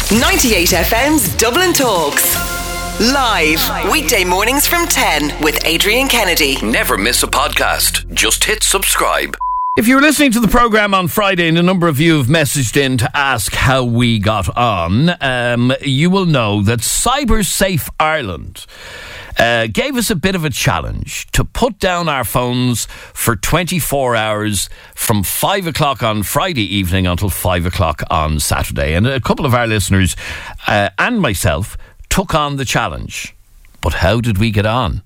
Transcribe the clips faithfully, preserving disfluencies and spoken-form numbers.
ninety-eight F M's Dublin Talks. Live, weekday mornings from ten with Adrian Kennedy. Never miss a podcast. Just hit subscribe. If you were listening to the programme on Friday and a number of you have messaged in to ask how we got on, um, you will know that CyberSafe Ireland uh, gave us a bit of a challenge to put down our phones for twenty-four hours from five o'clock on Friday evening until five o'clock on Saturday. And a couple of our listeners uh, and myself took on the challenge. But how did we get on?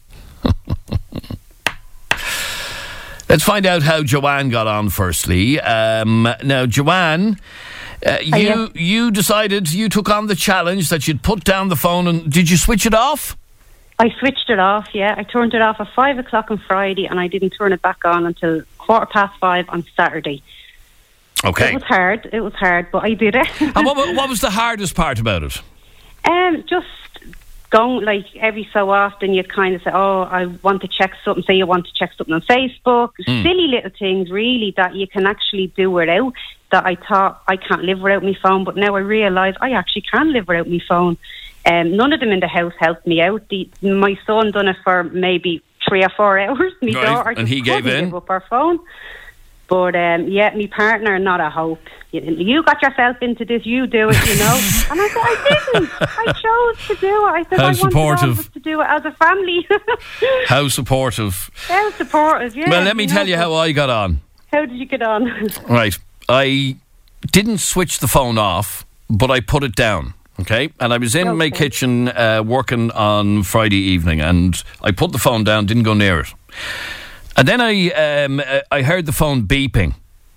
Let's find out how Joanne got on firstly. Um, now, Joanne, uh, you Hiya. you decided, you took on the challenge that you'd put down the phone, and did you switch it off? I switched it off, yeah. I turned it off at five o'clock on Friday and I didn't turn it back on until quarter past five on Saturday. Okay. It was hard, it was hard, but I did it. And what, wa- what was the hardest part about it? um, just going, like, every so often you kind of say, oh, I want to check something, say you want to check something on Facebook. Mm. Silly little things, really, that you can actually do without, that I thought I can't live without my phone, but now I realise I actually can live without my phone. Um, none of them in the house helped me out. The, my son done it for maybe three or four hours. My Right, daughter and he just gave couldn't in? give up her phone. But um, yeah, my partner, not a hope. You, you got yourself into this, you do it, you know. And I said, I didn't. I chose to do it. I said, How I wanted all supportive. of us to do it as a family. How supportive. How supportive, yeah. Well, let me tell you how I got on. How did you get on? Right. I didn't switch the phone off, but I put it down. Okay, and I was in my Okay. kitchen uh, working on Friday evening, and I put the phone down, didn't go near it. And then I um, uh, I heard the phone beeping,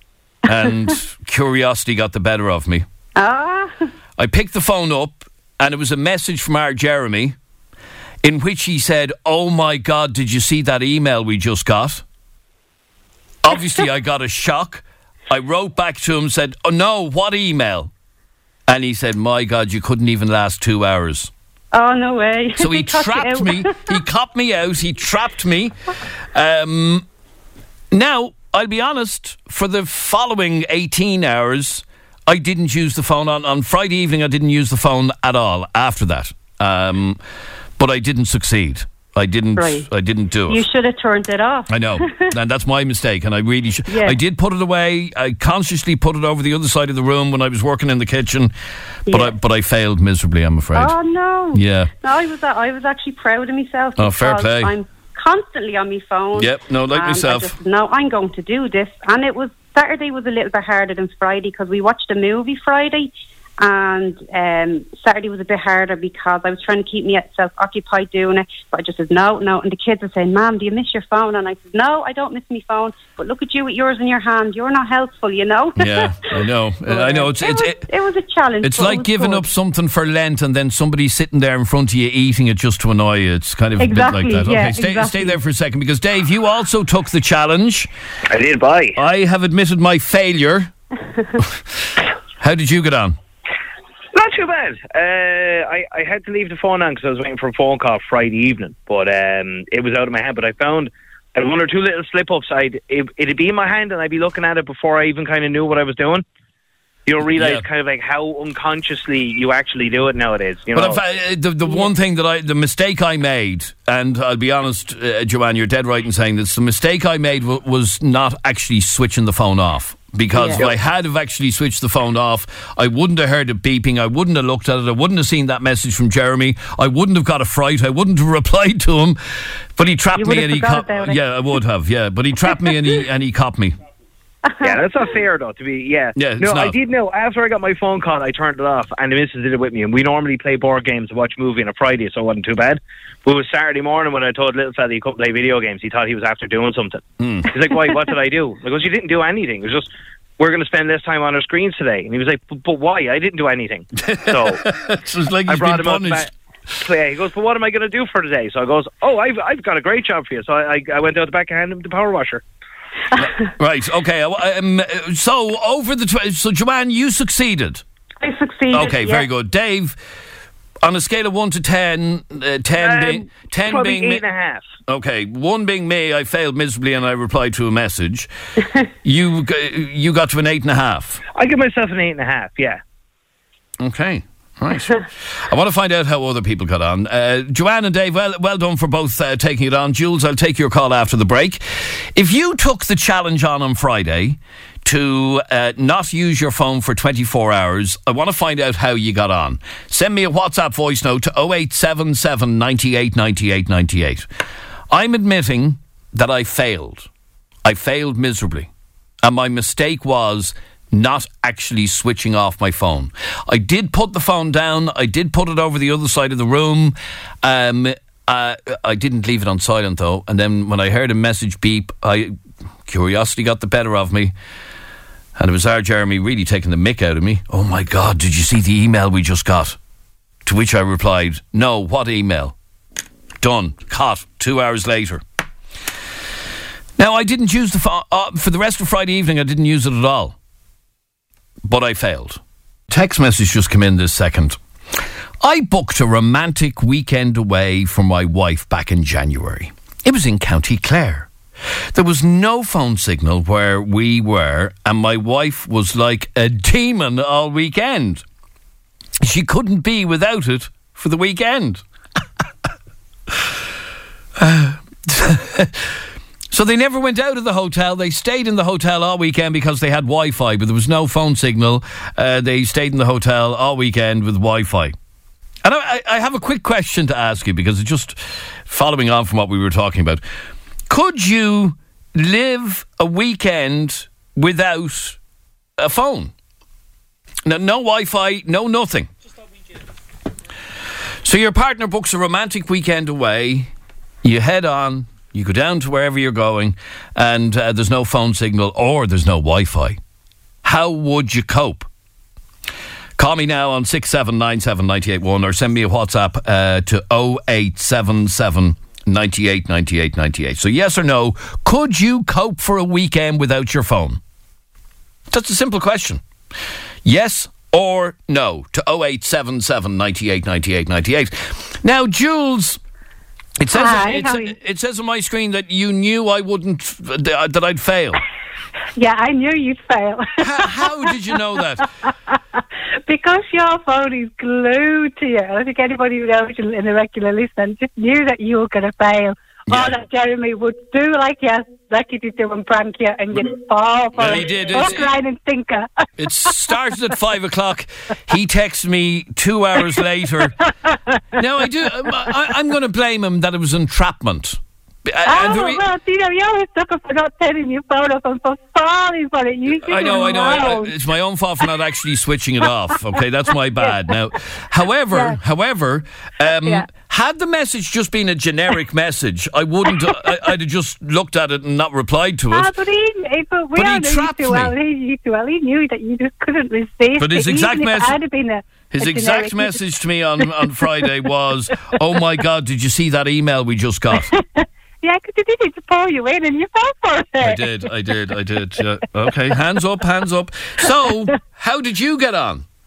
and curiosity got the better of me. Ah, I picked the phone up, and it was a message from our Jeremy, in which he said, "Oh my God, did you see that email we just got?" Obviously, I got a shock. I wrote back to him, said, "Oh no, what email?" And he said, "My God, you couldn't even last two hours." oh, no way. So he They cut you trapped out. me. He caught me out. He trapped me. Um, now, I'll be honest, for the following eighteen hours, I didn't use the phone. On, on Friday evening, I didn't use the phone at all after that. Um, but I didn't succeed. I didn't. Right. I didn't do it. You should have turned it off. I know, and that's my mistake. And I really, sh- Yeah. I did put it away. I consciously put it over the other side of the room when I was working in the kitchen, but Yeah. I, but I failed miserably. I'm afraid. Oh, no. Yeah. No, I was I was actually proud of myself. Oh, fair because play. I'm constantly on my phone. Yep, no, like and myself. I just, no, I'm going to do this. And it was, Saturday was a little bit harder than Friday because we watched a movie Friday, and um, Saturday was a bit harder because I was trying to keep myself occupied doing it, but I just said no, no. And the kids were saying, "Mom, do you miss your phone?" And I said, "No, I don't miss my phone. But look at you with yours in your hand. You're not helpful, you know." Yeah, I know. I know. It's it, it's was, it, it was a challenge. it's but it like was giving good. up something for Lent, and then somebody sitting there in front of you eating it just to annoy you. It's kind of a Exactly, bit like that. yeah, okay, stay exactly. stay there for a second, because Dave, you also took the challenge. I did buy. I have admitted my failure. How did you get on? Not too bad. Uh, I, I had to leave the phone on because I was waiting for a phone call Friday evening, but um, it was out of my hand. But I found I had one or two little slip-ups. I'd, it, it'd be in my hand and I'd be looking at it before I even kind of knew what I was doing. You don't realise Yeah. kind of like how unconsciously you actually do it nowadays. You know? But in fact, the the one thing that I, the mistake I made, and I'll be honest, uh, Joanne, you're dead right in saying this. The mistake I made w- was not actually switching the phone off. Because Yeah. if I had have actually switched the phone off, I wouldn't have heard it beeping. I wouldn't have looked at it. I wouldn't have seen that message from Jeremy. I wouldn't have got a fright. I wouldn't have replied to him. But he trapped You me would have and he forgot caught. about it. Yeah, I would have. Yeah, but he trapped me and he and he caught me. Yeah, that's not fair though. To be yeah, Yeah, it's no, I not. did know after I got my phone call, I turned it off, and the missus did it with me. And we normally play board games and watch a movie on a Friday, so it wasn't too bad. But it was Saturday morning when I told little fella he couldn't play video games. He thought he was after doing something. Hmm. He's like, "Why? What did I do?" I goes, "You didn't do anything. It was just we're going to spend less time on our screens today." And he was like, "But, but why? I didn't do anything." So It's just like I he's brought been him out punished. back. Yeah, he goes, "But what am I going to do for today?" So I goes, "Oh, I've I've got a great job for you." So I I, I went out the back and handed him the power washer. Right. Okay. Um, so over the tw- so Joanne, you succeeded. I succeeded. Okay. yeah. Very good, Dave. On a scale of one to ten, uh, ten, Um, being, ten probably being eight and a half. Okay, one being me, I failed miserably and I replied to a message. you g- you got to an eight and a half. I give myself an eight and a half. Yeah. Okay. Right. I want to find out how other people got on. Uh, Joanne and Dave, well, well done for both uh, taking it on. Jules, I'll take your call after the break. If you took the challenge on on Friday to uh, not use your phone for twenty-four hours, I want to find out how you got on. Send me a WhatsApp voice note to oh eight seven seven, nine eight, nine eight, nine eight. I'm admitting that I failed. I failed miserably. And my mistake was not actually switching off my phone. I did put the phone down. I did put it over the other side of the room. Um, uh, I didn't leave it on silent, though. And then when I heard a message beep, I curiosity got the better of me. And it was our Jeremy really taking the mick out of me. Oh, my God, did you see the email we just got? To which I replied, no, what email? Done. Caught. Two hours later. Now, I didn't use the phone. Uh, for the rest of Friday evening, I didn't use it at all. But I failed. Text message just came in this second. I booked a romantic weekend away for my wife back in January. It was in County Clare. There was no phone signal where we were, and my wife was like a demon all weekend. She couldn't be without it for the weekend. uh, So they never went out of the hotel. They stayed in the hotel all weekend because they had Wi-Fi, but there was no phone signal. Uh, they stayed in the hotel all weekend with Wi-Fi. And I, I have a quick question to ask you, because it's just following on from what we were talking about. Could you live a weekend without a phone? No, no Wi-Fi, no nothing. Just that weekend. So your partner books a romantic weekend away. You head on. You go down to wherever you're going, and uh, there's no phone signal or there's no Wi-Fi. How would you cope? Call me now on six seven nine seven, nine eight one or send me a WhatsApp uh, to oh eight seven seven, nine eight, nine eight, nine eight. So yes or no, could you cope for a weekend without your phone? That's a simple question. Yes or no to oh eight seven seven, nine eight, nine eight, nine eight. Now, Jules... It says Hi, it, how it, it says on my screen that you knew I wouldn't, that I'd fail. Yeah, I knew you'd fail. how, how did you know that? Because your phone is glued to you. I think anybody who knows you in the regular listener just knew that you were going to fail. Yeah. Or that Jeremy would do like you, like he did do and prank you, and you'd fall for well, it. He did. Hook, line and sinker. It started at five o'clock. He texts me two hours later. Now, I do. I, I'm going to blame him that it was entrapment. Oh, re- well, you know, you're a sucker for not turning your phone off and for falling for it. You I know, I know. I, I, it's my own fault for not actually switching it off. Okay, that's my bad. Now, however, yeah. however, um, yeah. had the message just been a generic message, I wouldn't. I, I'd have just looked at it and not replied to it. Ah, but he, but we but all he trapped knew me. Well. He knew too well. He knew that you just couldn't resist. But his it. exact message. His a exact message to me on, on Friday was, "Oh my God, did you see that email we just got?" Yeah, because you did it to pull you in and you fell for it. I did, I did, I did. Uh, okay, hands up, hands up. So, how did you get on? Um,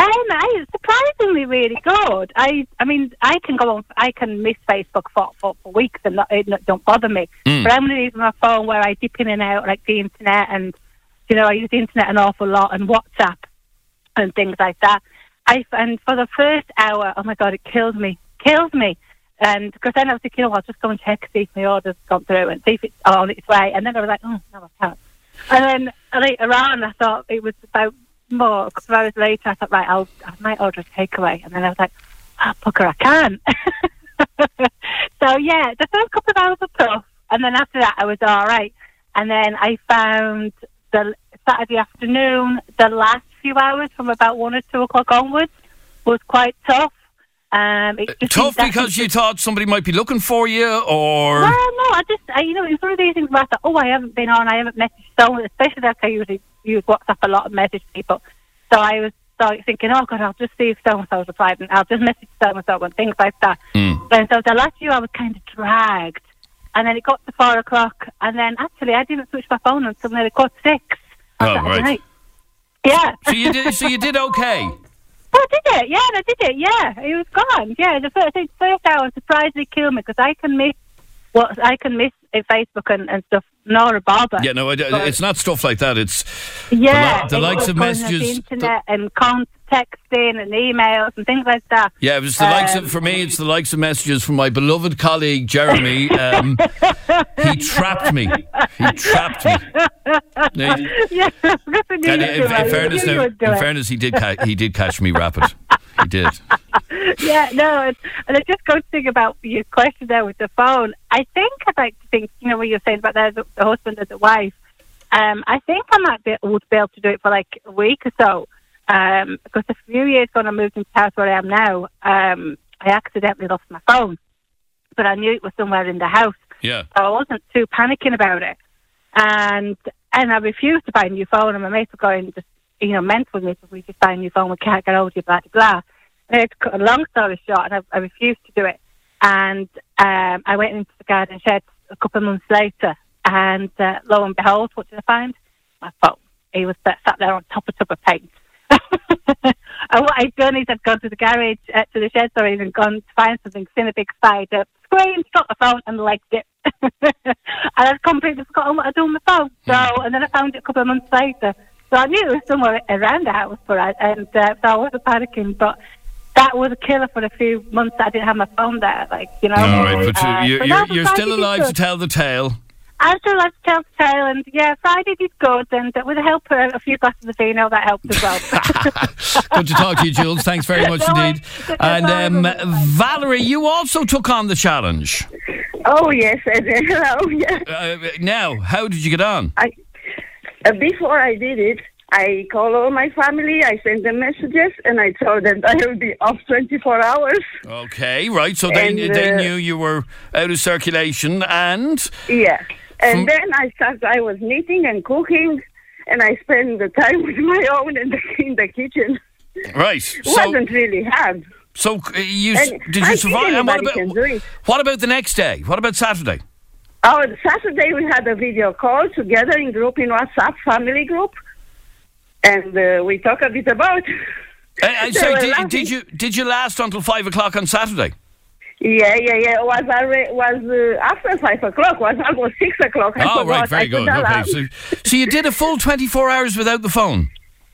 I surprisingly really good. I, I mean, I can go on. I can miss Facebook for, for, for weeks and not, it don't bother me. Mm. But I'm going to use my phone where I dip in and out, like the internet, and you know, I use the internet an awful lot and WhatsApp and things like that. I and for the first hour, oh my God, it kills me, kills me. And because then I was thinking, oh, I'll just go and check, see if my order's gone through and see if it's on its way. And then I was like, oh, no, I can't. And then later on, I thought it was about more, a couple of hours later, I thought, right, I'll, I might order a takeaway. And then I was like, oh, fucker, I can't. So, yeah, the first couple of hours were tough. And then after that, I was all right. And then I found the Saturday afternoon, the last few hours from about one or two o'clock onwards was quite tough. Um, it just tough because you thought somebody might be looking for you, or well, no, I just, I, you know, it's one of these things where I thought, oh, I haven't been on, I haven't messaged someone, especially that I usually use WhatsApp a lot and message people. So I was started thinking, oh God, I'll just see if so and so's replied, and I'll just message so and so and things like that. Mm. And so the last few I was kind of dragged, and then it got to four o'clock, and then actually I didn't switch my phone until nearly quarter to six. Oh, right. Night. Yeah. So you did. So you did okay. Oh, did it? Yeah, I did it. Yeah, it was gone. Yeah, the first, the first hour surprisingly killed me because I can miss what I can miss in Facebook and, and stuff, not a bother. Yeah, no, it's not stuff like that. It's yeah, the, li- the likes of messages, the internet the, and con- texting and emails and things like that. Yeah, it was the um, likes of, for me, it's the likes of messages from my beloved colleague Jeremy. Um, he trapped me. He trapped me. Yeah, yeah in, in, in fairness, no, in fairness, he did ca- he did catch me rapid. He did. Yeah, no, and, and I just go to think about your question there with the phone. I think I'd like to think, you know, what you're saying about the, the husband and the wife. Um, I think I might be would be able to do it for like a week or so. Um, because a few years ago when I moved into the house where I am now, um, I accidentally lost my phone, but I knew it was somewhere in the house. Yeah. So I wasn't too panicking about it, and and I refused to buy a new phone. And my mates were going, just you know, mental with me, if we just buy a new phone, we can't get hold of you, blah blah blah. And I had to cut a long story short, and I, I refused to do it. And um, I went into the garden shed a couple of months later, and uh, lo and behold, what did I find? My phone. He was sat there on top of a tub of paint. And what I'd done is I'd gone to the garage, uh, to the shed, sorry, and gone to find something, seen a big spider, screamed, dropped the phone, and legged it. And I'd completely forgotten what I'd done with my phone. So, and then I found it a couple of months later. So I knew it was somewhere around the house, for it, and uh, so I wasn't panicking. But that was a killer for a few months that I didn't have my phone there, like, you know. All right, but uh, you, so you're, you're still alive to tell the tale. I'm still alive to tell the tale, and yeah, Friday did good, and uh, with the help of a few glasses of vino, that helped as well. Good to talk to you, Jules. Thanks very much no, indeed. And um, Valerie, you also took on the challenge. Oh, yes, I did. Hello, yeah. Uh, now, how did you get on? I, uh, before I did it, I called all my family, I sent them messages, and I told them I will be off twenty-four hours. Okay, right, so they, and, uh, they knew you were out of circulation, and... Yeah, and from, then I started, I was knitting and cooking, and I spent the time with my own in the, in the kitchen. Right. It so, wasn't really hard. So, uh, you and did you I survive? And what, about, do what about the next day? What about Saturday? Oh, Saturday we had a video call together in group in WhatsApp, family group. And uh, we talk a bit about. Uh, uh, so did, did you did you last until five o'clock on Saturday? Yeah, yeah, yeah. It was already, was uh, after five o'clock. It was almost six o'clock. I oh, forgot. right, very I good. Okay, so, so you did a full twenty-four hours without the phone.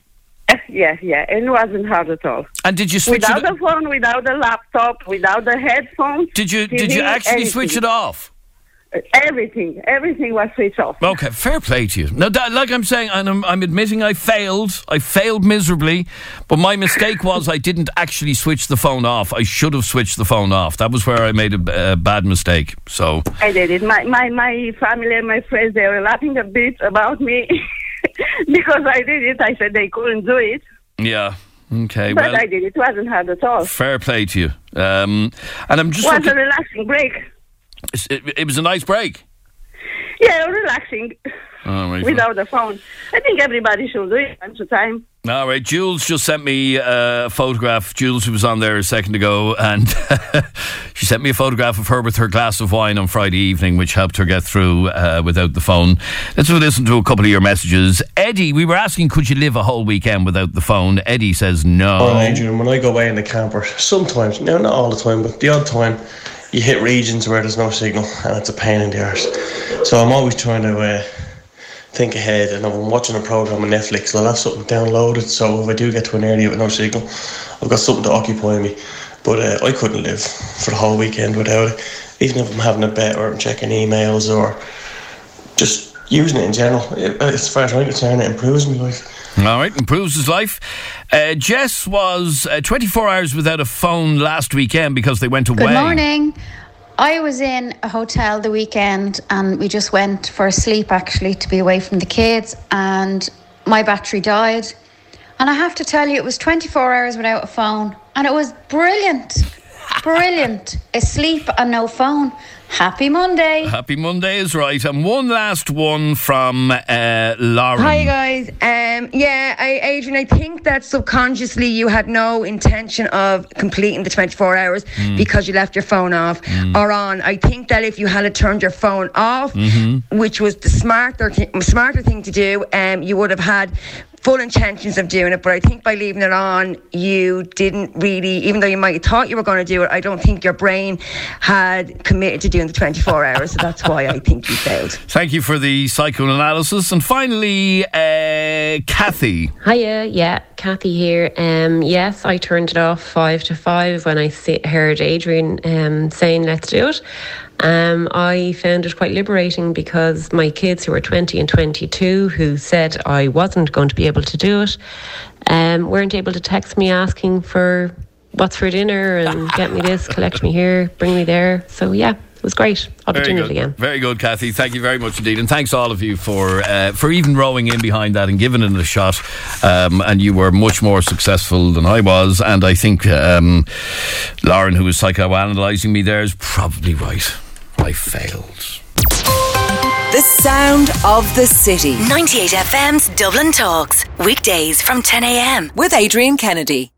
Yeah, yeah, and it wasn't hard at all. And did you switch without it the phone, without the laptop, without the headphones? Did you T V, did you actually anything. switch it off? Everything, everything was switched off. Okay, fair play to you. Now, that, like I'm saying, and I'm, I'm admitting I failed. I failed miserably, but my mistake was I didn't actually switch the phone off. I should have switched the phone off. That was where I made a, a bad mistake. So I did it. My, my my family and my friends, they were laughing a bit about me because I did it. I said they couldn't do it. Yeah. Okay. But well, I did. It wasn't hard at all. Fair play to you. Um, and I'm just. It was looking, a relaxing break. It, it was a nice break. Yeah, relaxing. Oh, right. Without the phone. I think everybody should do it time to time. All right, Jules just sent me a photograph. Jules, who was on there a second ago, and she sent me a photograph of her with her glass of wine on Friday evening, which helped her get through uh, without the phone. Let's listen to a couple of your messages. Eddie, we were asking, could you live a whole weekend without the phone? Eddie says no. Oh, Adrian, when I go away in the camper, sometimes, no, not all the time, but the odd time, you hit regions where there's no signal, and it's a pain in the arse. So I'm always trying to uh, think ahead, and I'm watching a program on Netflix, I'll have something downloaded, so if I do get to an area with no signal, I've got something to occupy me. But uh, I couldn't live for the whole weekend without it, even if I'm having a bet or I'm checking emails or just using it in general. It, as far as I'm concerned, it improves my life. All right, improves his life. Uh, Jess was uh, twenty-four hours without a phone last weekend because they went away. Good morning. I was in a hotel the weekend and we just went for a sleep, actually, to be away from the kids, and my battery died. And I have to tell you, it was twenty-four hours without a phone, and it was brilliant. Brilliant. Asleep and no phone. Happy Monday. Happy Monday is right. And one last one from uh, Lauren. Hi guys. Um, yeah, I, Adrian, I think that subconsciously you had no intention of completing the twenty-four hours mm. because you left your phone off mm. or on. I think that if you had turned your phone off, mm-hmm. which was the smarter, th- smarter thing to do, um, you would have had full intentions of doing it, but I think by leaving it on, you didn't really, even though you might have thought you were going to do it, I don't think your brain had committed to doing the twenty-four hours, so that's why I think you failed. Thank you for the psychoanalysis. And finally, uh, Kathy. Hiya, yeah, Kathy here. Um, yes, I turned it off five to five when I heard Adrian um, saying let's do it. Um, I found it quite liberating because my kids who were twenty and twenty-two, who said I wasn't going to be able to do it, um, weren't able to text me asking for what's for dinner and get me this, collect me here, bring me there. So yeah, it was great. I'll be Very doing good. it again. Very good, Kathy. Thank you very much indeed. And thanks all of you for uh, for even rowing in behind that and giving it a shot. Um, and you were much more successful than I was. And I think um, Lauren, who was psychoanalyzing me there, is probably right. I failed. The sound of the city. ninety-eight F M's Dublin Talks. Weekdays from ten a.m. with Adrian Kennedy.